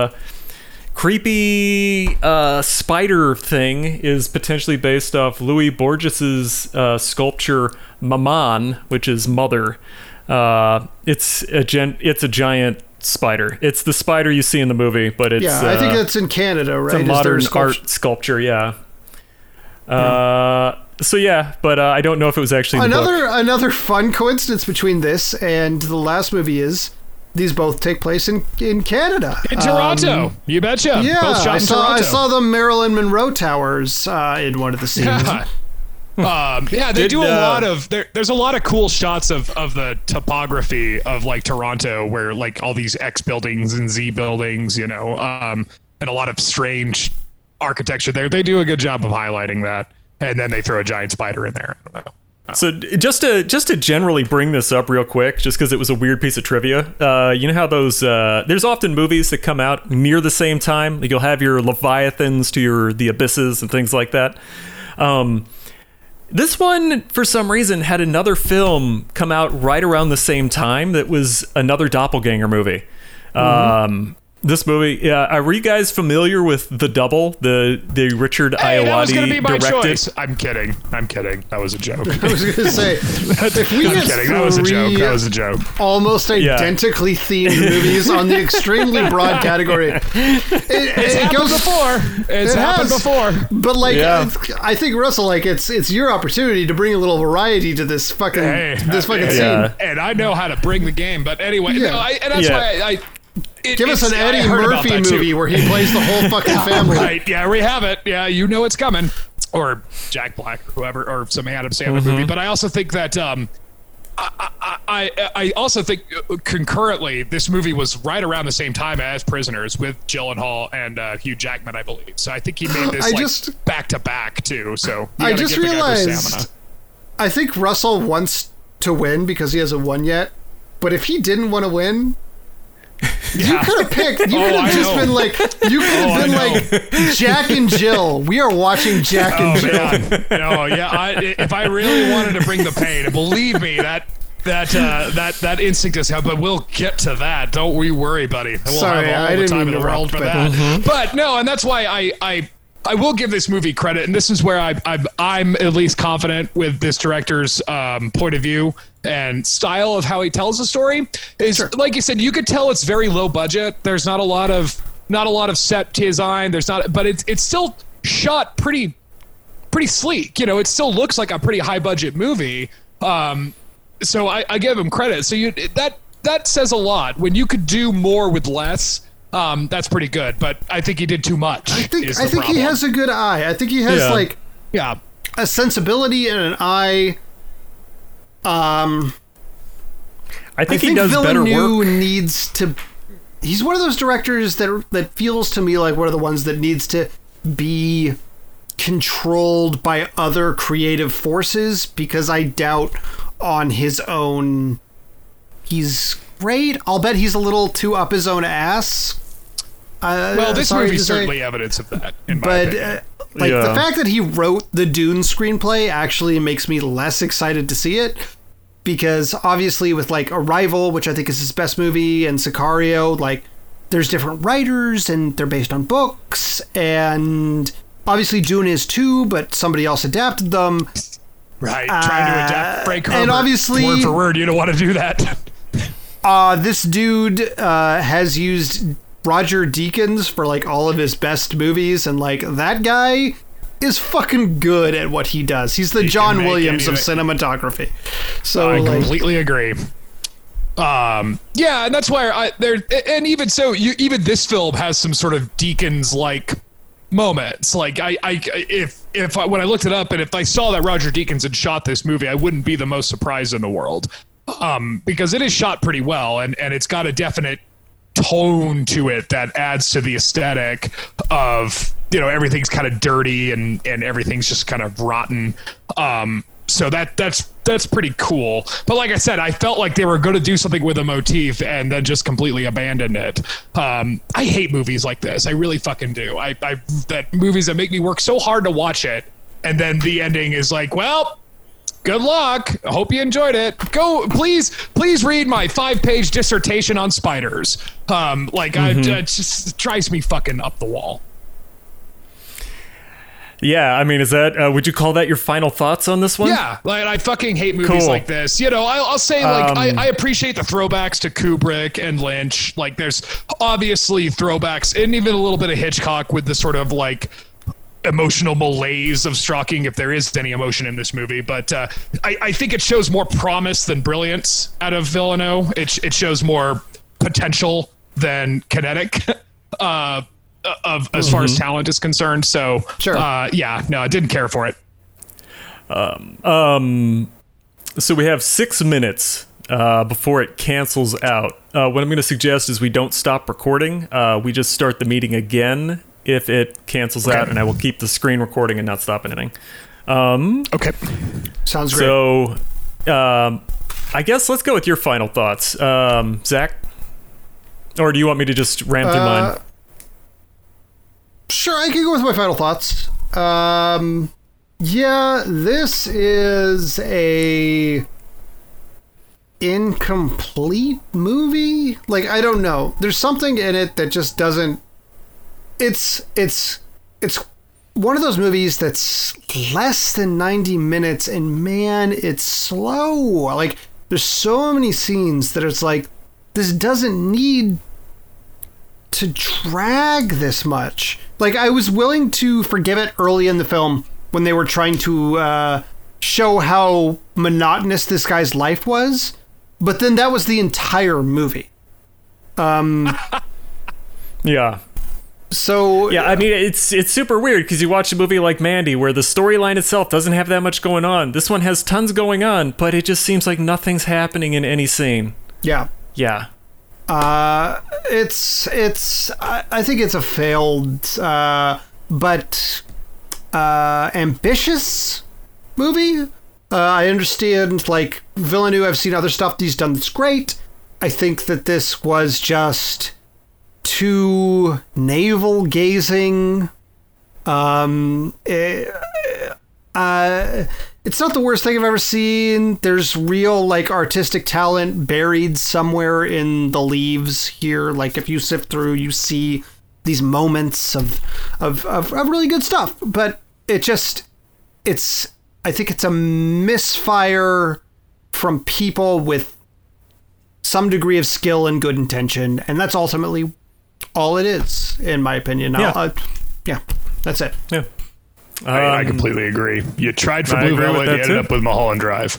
creepy spider thing is potentially based off Louis Borges's sculpture Maman, which is mother. It's a giant spider. It's the spider you see in the movie, but it's Yeah, I think that's in Canada, right? it's a Is there modern sculpture? art sculpture. Yeah. So yeah, but I don't know if it was actually in the book. Another fun coincidence between this and the last movie is these both take place in Canada. In Toronto, you betcha. Yeah, Both shot I in saw Toronto. the Marilyn Monroe towers in one of the scenes. Yeah, they Did, do a lot of there's a lot of cool shots of the topography of like Toronto, where like all these X buildings and Z buildings, you know. and a lot of strange architecture there. They do a good job of highlighting that, and then they throw a giant spider in there. I don't know. So just to generally bring this up real quick, just because it was a weird piece of trivia, you know how those there's often movies that come out near the same time. You'll have your Leviathans to the Abysses and things like that. This one, for some reason, had another film come out right around the same time that was another doppelganger movie. This movie, were you guys familiar with The Double, the Richard Ayoade that was gonna be my directed? choice. I'm kidding. That was a joke. I was going to say, if we I'm get kidding. That was a joke. That was a joke. almost identically themed movies on the extremely broad category. It's happened before. It's happened before. But like, I think Russell, like it's your opportunity to bring a little variety to this fucking scene. And I know how to bring the game. But anyway, that's why Give us an Eddie Murphy movie where he plays the whole fucking family. Right, yeah, we have it. Yeah, you know it's coming. Or Jack Black or whoever, or some Adam Sandler movie. But I also think that I also think concurrently this movie was right around the same time as Prisoners with Gyllenhaal and Hugh Jackman, I believe. So I think he made this back to back too. So I just realized I think Russell wants to win because he hasn't won yet. But if he didn't want to win, you could have picked. You could have just been like. You could have been like Jack and Jill. We are watching Jack and Jill. Man. No, yeah. If I really wanted to bring the pain, and believe me, that instinct is how. But we'll get to that. Don't we worry, buddy. We'll Sorry, have all I the didn't time in mean the to world for interrupt, that. But no, and that's why I will give this movie credit, and this is where I'm at least confident with this director's point of view and style of how he tells the story. Is like you said, you could tell it's very low budget. There's not a lot of set design. There's not, but it's still shot pretty sleek. You know, it still looks like a pretty high budget movie. So I give him credit. So that says a lot. When you could do more with less. That's pretty good, but I think he did too much. I think he has a good eye. I think he has a sensibility and an eye. I think he does Villeneuve better work. Needs to. He's one of those directors that feels to me like one of the ones that needs to be controlled by other creative forces, because I doubt on his own he's great. I'll bet he's a little too up his own ass. Well, this movie's certainly evidence of that, in my opinion. The fact that he wrote the Dune screenplay actually makes me less excited to see it, because obviously with like Arrival, which I think is his best movie, and Sicario, like there's different writers and they're based on books, and obviously Dune is too, but somebody else adapted them. Right, trying to adapt Frank Herbert and obviously word for word. You don't want to do that. This dude has used Roger Deakins for like all of his best movies, and like that guy is fucking good at what he does. He's the John Williams of cinematography. So I completely agree. Yeah, and that's why and even so, even this film has some sort of Deakins like moments. Like when I looked it up, and if I saw that Roger Deakins had shot this movie, I wouldn't be the most surprised in the world, because it is shot pretty well, and it's got a definite tone to it that adds to the aesthetic of, you know, everything's kind of dirty and everything's just kind of rotten. So that's pretty cool. But like I said, I felt like they were going to do something with a motif and then just completely abandoned it. I hate movies like this. I really fucking do. That movies that make me work so hard to watch it, and then the ending is like, well, good luck. I hope you enjoyed it. Go, please read my 5-page dissertation on spiders. It just drives me fucking up the wall. Yeah, I mean, is that, would you call that your final thoughts on this one? Yeah, like I fucking hate movies like this. You know, I'll say, like, I appreciate the throwbacks to Kubrick and Lynch. Like, there's obviously throwbacks, and even a little bit of Hitchcock with the sort of, like, emotional malaise of Strocking, if there is any emotion in this movie. But I think it shows more promise than brilliance out of Villeneuve. It shows more potential than kinetic as far as talent is concerned. So I didn't care for it. So we have 6 minutes before it cancels out. What I'm going to suggest is we don't stop recording. We just start the meeting again if it cancels out, and I will keep the screen recording and not stop anything. Okay. Sounds great. So, I guess let's go with your final thoughts. Zach? Or do you want me to just ram through mine? Sure, I can go with my final thoughts. Yeah, this is a incomplete movie. Like, I don't know. There's something in it that just doesn't... It's one of those movies that's less than 90 minutes, and man, it's slow. Like, there's so many scenes that it's like, this doesn't need to drag this much. Like, I was willing to forgive it early in the film when they were trying to show how monotonous this guy's life was, but then that was the entire movie. Yeah. So yeah, I mean, it's super weird because you watch a movie like Mandy where the storyline itself doesn't have that much going on. This one has tons going on, but it just seems like nothing's happening in any scene. Yeah. Yeah. I think it's a failed but ambitious movie. I understand, like, Villeneuve, I've seen other stuff he's done that's great. I think that this was just too navel-gazing. It's not the worst thing I've ever seen. There's real, like, artistic talent buried somewhere in the leaves here. Like, if you sift through, you see these moments of really good stuff. But I think it's a misfire from people with some degree of skill and good intention. And that's ultimately all it is, in my opinion. Yeah, yeah, that's it. Yeah. I completely agree. You tried for Blue Valley, you ended up with Mulholland Drive.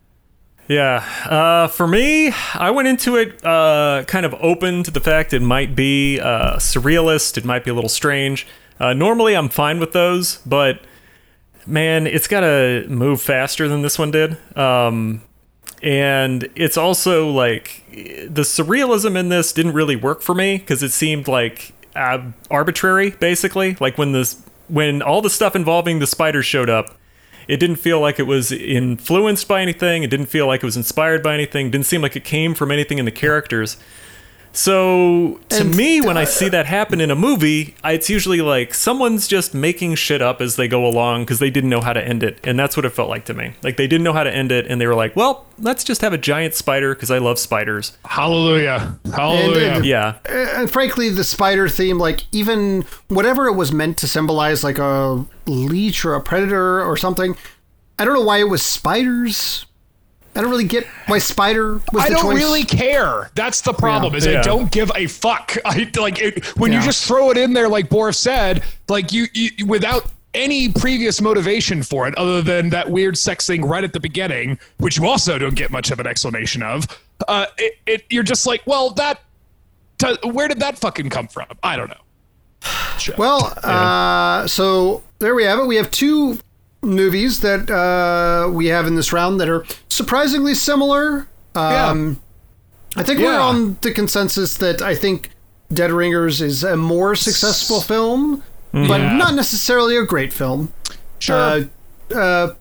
Yeah. For me, I went into it kind of open to the fact it might be surrealist. It might be a little strange. Normally, I'm fine with those, but man, it's got to move faster than this one did. And it's also like the surrealism in this didn't really work for me because it seemed like arbitrary, basically. Like when all the stuff involving the spiders showed up, it didn't feel like it was influenced by anything. It didn't feel like it was inspired by anything. It didn't seem like it came from anything in the characters. So to me, when I see that happen in a movie, it's usually like someone's just making shit up as they go along because they didn't know how to end it. And that's what it felt like to me. Like they didn't know how to end it and they were like, well, let's just have a giant spider because I love spiders. Hallelujah. Hallelujah. And yeah. And frankly, the spider theme, like even whatever it was meant to symbolize, like a leech or a predator or something, I don't know why it was spiders. I don't really get why spider was the choice. I don't really care. That's the problem. I don't give a fuck. When you just throw it in there, like Borf said, like you without any previous motivation for it, other than that weird sex thing right at the beginning, which you also don't get much of an explanation of. You're just like, well, where did that fucking come from? I don't know. Sure. Well, so there we have it. We have two movies that we have in this round that are surprisingly similar. I think we're on the consensus that I think Dead Ringers is a more successful film, but not necessarily a great film. Sure. But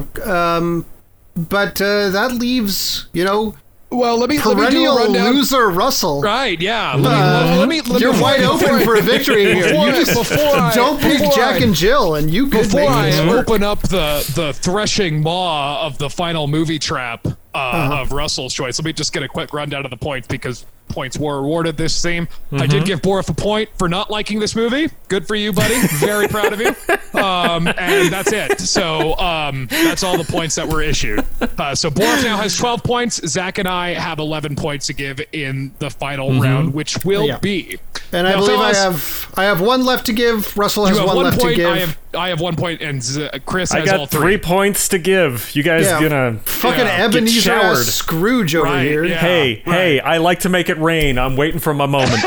that leaves, Well, let me do a perennial rundown. loser Russell. Right, yeah. Let me You're wide open for a victory here. Don't pick Jack and Jill, and you could Before make I this work. open up the threshing maw of the final movie trap of Russell's choice, let me just get a quick rundown of the points because points were awarded this theme. I did give Borf a point for not liking this movie. Good for you, buddy. Very proud of you. And that's it. So that's all the points that were issued. So Borf now has 12 points. Zach and I have 11 points to give in the final round, which will be. And I believe I have one left to give. Russell has one left to give. I have 1 point, and Chris I has got all 3 points to give. You guys gonna fucking get Ebenezer showered. Scrooge over Right, here. yeah. Hey, I like to make it rain. I'm waiting for my moment.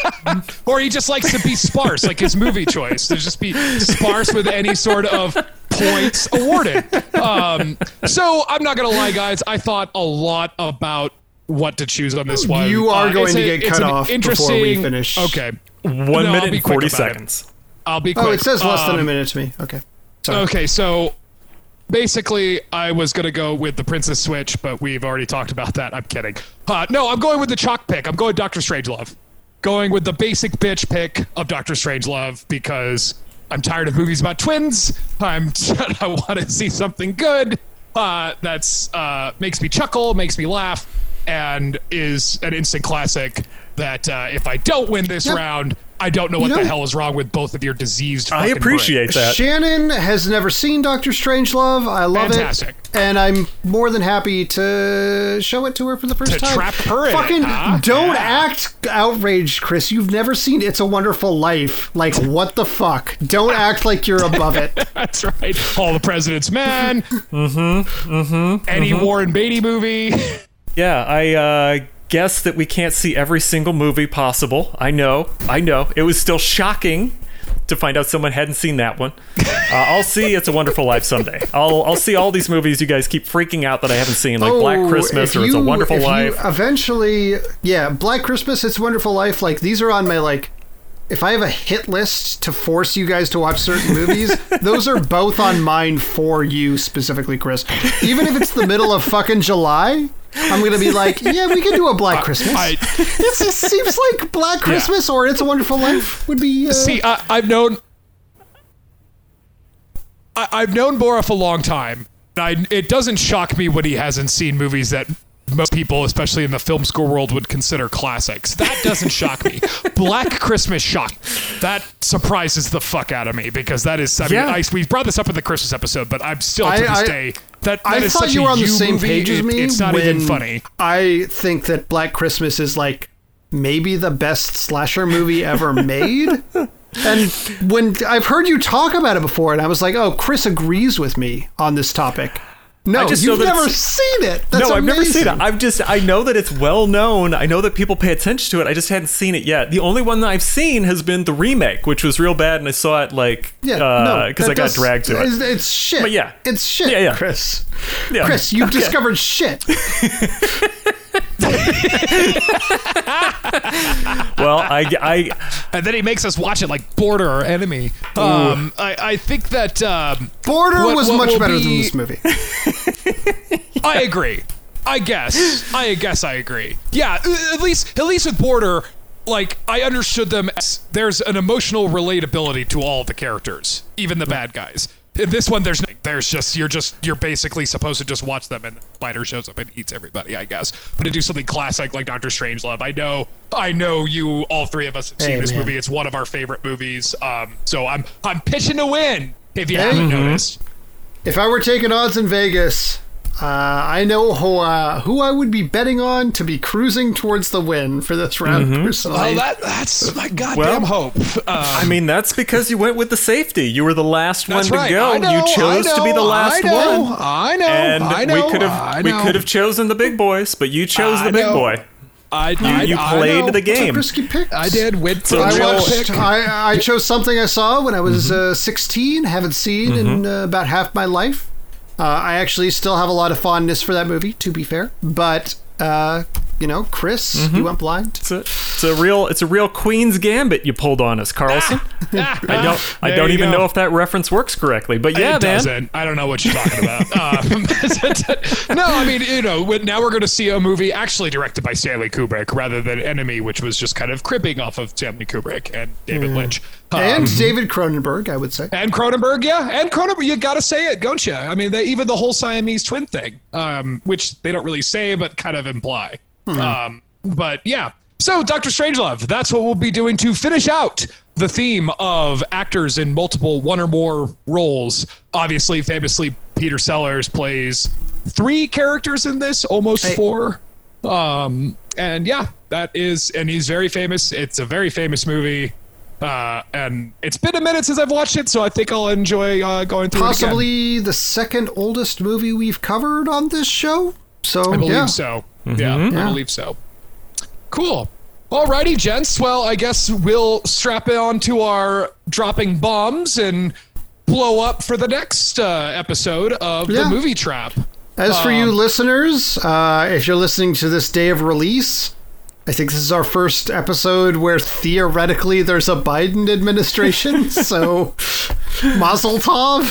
Or he just likes to be sparse, like his movie choice. To just be sparse with any sort of points awarded. So I'm not gonna lie, guys. I thought a lot about what to choose on this one. You are going to get cut off before we finish. Okay. 1 minute and 40 seconds. I'll be quick. Oh, it says less than a minute to me. Okay. Sorry. Okay, so basically, I was going to go with the Princess Switch, but we've already talked about that. I'm kidding. No, I'm going with the chalk pick. I'm going Doctor Strangelove. Going with the basic bitch pick of Doctor Strangelove because I'm tired of movies about twins. I want to see something good that's makes me chuckle, makes me laugh, and is an instant classic that if I don't win this round, I don't know what the hell is wrong with both of your diseased I appreciate that. Shannon has never seen Doctor Strangelove. I love Fantastic. it. And I'm more than happy to show it to her for the first time. To trap her in Fucking it, huh? don't act outraged, Chris. You've never seen It's a Wonderful Life. Like, what the fuck? Don't act like you're above it. That's right. All the President's Men. Any Warren Beatty movie. Yeah, I guess that we can't see every single movie possible. I know. It was still shocking to find out someone hadn't seen that one. I'll see It's a Wonderful Life someday. I'll see all these movies you guys keep freaking out that I haven't seen, like Black Christmas or It's a Wonderful Life. Eventually, yeah, Black Christmas, It's a Wonderful Life, like, these are on my, like, if I have a hit list to force you guys to watch certain movies, those are both on mine for you specifically, Chris. Even if it's the middle of fucking July, I'm going to be like, yeah, we can do a Black Christmas. It seems like Black Christmas or It's a Wonderful Life would be... See, I've known Bora for a long time. It doesn't shock me when he hasn't seen movies that most people, especially in the film school world, would consider classics. That doesn't shock me. Black Christmas shocked. That surprises the fuck out of me because that is... I mean, we brought this up in the Christmas episode, but I'm still to this day... That I is thought such you were a on the same movie, page as me. It's not even funny. I think that Black Christmas is like maybe the best slasher movie ever made. And when I've heard you talk about it before, and I was like, oh, Chris agrees with me on this topic. No, you've never seen it. That's no, I've amazing. never seen it. I know that it's well known. I know that people pay attention to it. I just hadn't seen it yet. The only one that I've seen has been the remake, which was real bad, and I saw it because I got dragged to it. It's shit. But yeah, it's shit. Yeah. Chris. Yeah. Chris, you've discovered shit. Well, I and then he makes us watch it like Border or Enemy. I think that Border was much better than this movie. I agree. I guess I agree. Yeah, at least with Border, like I understood them as there's an emotional relatability to all the characters, even the bad guys. In this one, there's just you're basically supposed to just watch them and the spider shows up and eats everybody, I guess. But to do something classic like Doctor Strangelove, I know you all three of us have seen this movie. It's one of our favorite movies. So I'm pitching to win if you haven't noticed. If I were taking odds in Vegas, I know who I would be betting on to be cruising towards the win for this round. Personally, well, that's my goddamn hope. I mean, that's because you went with the safety. You were the last one to go. You chose to be the last one. I know. And I know. we could have chosen the big boys, but you chose the big boy. You played the game. It's a risky pick. I did. I chose something I saw when I was 16. Haven't seen in about half my life. I actually still have a lot of fondness for that movie, to be fair. But Chris, you went blind. It's a real Queen's Gambit you pulled on us, Carlson. I don't even know if that reference works correctly, but yeah, it doesn't. I don't know what you're talking about. No, I mean, now we're going to see a movie actually directed by Stanley Kubrick rather than Enemy, which was just kind of cribbing off of Stanley Kubrick and David Lynch. And David Cronenberg, I would say. And Cronenberg, yeah. And Cronenberg, you got to say it, don't you? I mean, even the whole Siamese twin thing, which they don't really say, but kind of imply. But yeah. So, Dr. Strangelove, that's what we'll be doing to finish out the theme of actors in multiple one or more roles. Obviously, famously, Peter Sellers plays 3 characters in this, almost 4. And yeah, and he's very famous. It's a very famous movie. And it's been a minute since I've watched it, so I think I'll enjoy going through it again. Possibly the second oldest movie we've covered on this show. So I believe so. Yeah, I believe so. Cool. Alrighty, gents. Well, I guess we'll strap it on to our dropping bombs and blow up for the next episode of the Movie Trap. As for you listeners, if you're listening to this day of release, I think this is our first episode where theoretically there's a Biden administration, so Mazel Tov.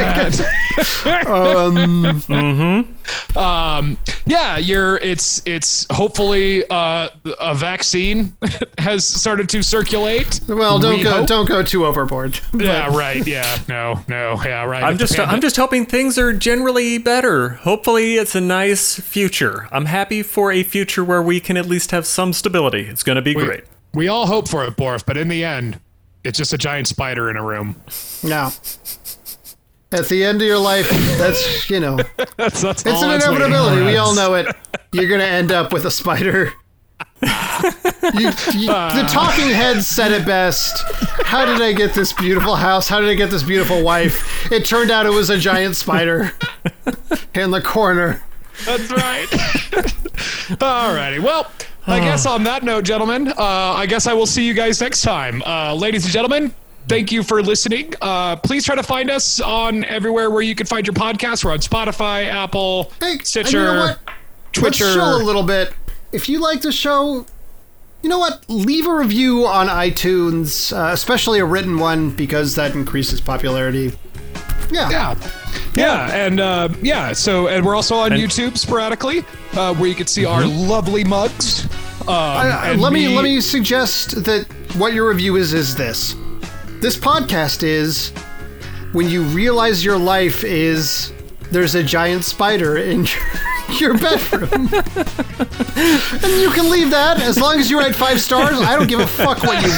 It's hopefully a vaccine has started to circulate. Well, don't go too overboard. Yeah, right. Yeah, no, yeah, right. I'm just hoping things are generally better. Hopefully, it's a nice future. I'm happy for a future where we can at least have some stability. It's going to be great. We all hope for it, Borf, but in the end, it's just a giant spider in a room. No. At the end of your life, that's, that's it's an inevitability. We all know it. You're going to end up with a spider. The talking heads said it best. How did I get this beautiful house? How did I get this beautiful wife? It turned out it was a giant spider in the corner. That's right. Alrighty. Well, I guess on that note, gentlemen, I guess I will see you guys next time. Ladies and gentlemen, thank you for listening. Please try to find us on everywhere where you can find your podcasts. We're on Spotify, Apple, Stitcher, you know what? Twitter. Let's show a little bit. If you like the show, you know what? Leave a review on iTunes, especially a written one, because that increases popularity. Yeah. And we're also on YouTube sporadically, where you can see our lovely mugs. Let me suggest that what your review is this. This podcast is when you realize your life is there's a giant spider in your bedroom. And you can leave that as long as you write 5 stars. I don't give a fuck what you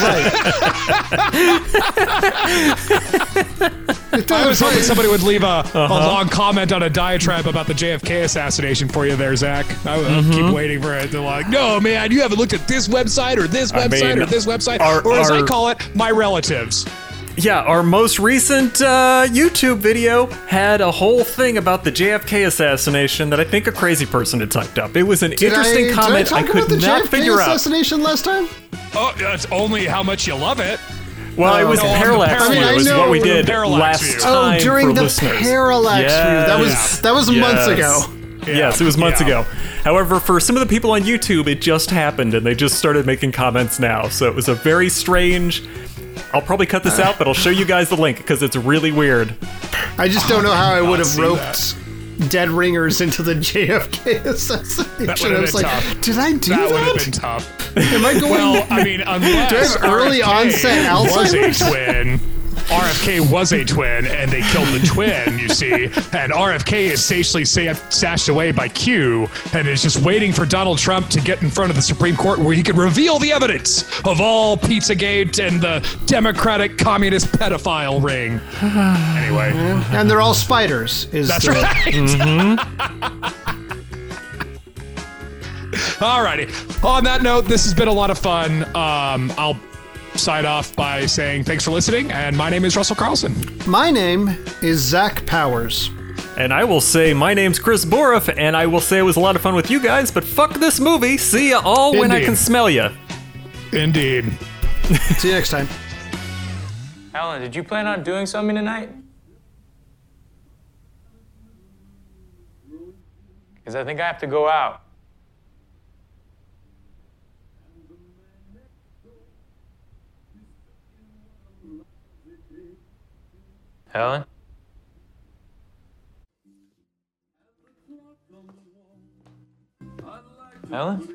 write. I was hoping somebody would leave a long comment on a diatribe about the JFK assassination for you there, Zach. I keep waiting for it to no, man, you haven't looked at this website or this website or this website, or as I call it, my relatives. Yeah, our most recent YouTube video had a whole thing about the JFK assassination that I think a crazy person had typed up. It was an interesting comment I could not figure out. JFK assassination last time? Oh, it's only how much you love it. Well, it was Parallax View. It was what we did last time during for the listeners. Parallax View. That was months ago. Yeah. Yes, it was months ago. However, for some of the people on YouTube, it just happened, and they just started making comments now. So it was a very strange... I'll probably cut this out, but I'll show you guys the link, because it's really weird. I just don't know how I would have roped dead ringers into the JFK assassination. That would have been tough. Did I do that? That would have been tough. Am I going... Well, I mean, unless early onset Alzheimer's was a twin. RFK was a twin, and they killed the twin, you see. And RFK is safely stashed away by Q, and is just waiting for Donald Trump to get in front of the Supreme Court where he can reveal the evidence of all Pizzagate and the Democratic Communist pedophile ring. Anyway. And they're all spiders. That's right. Alrighty. On that note, this has been a lot of fun. I'll sign off by saying thanks for listening, and my name is Russell Carlson. My name is Zach Powers. And I will say my name's Chris Boroff, and I will say it was a lot of fun with you guys, but fuck this movie. See ya all when I can smell ya. Indeed. See you next time. Alan, did you plan on doing something tonight? Because I think I have to go out. Helen? Helen?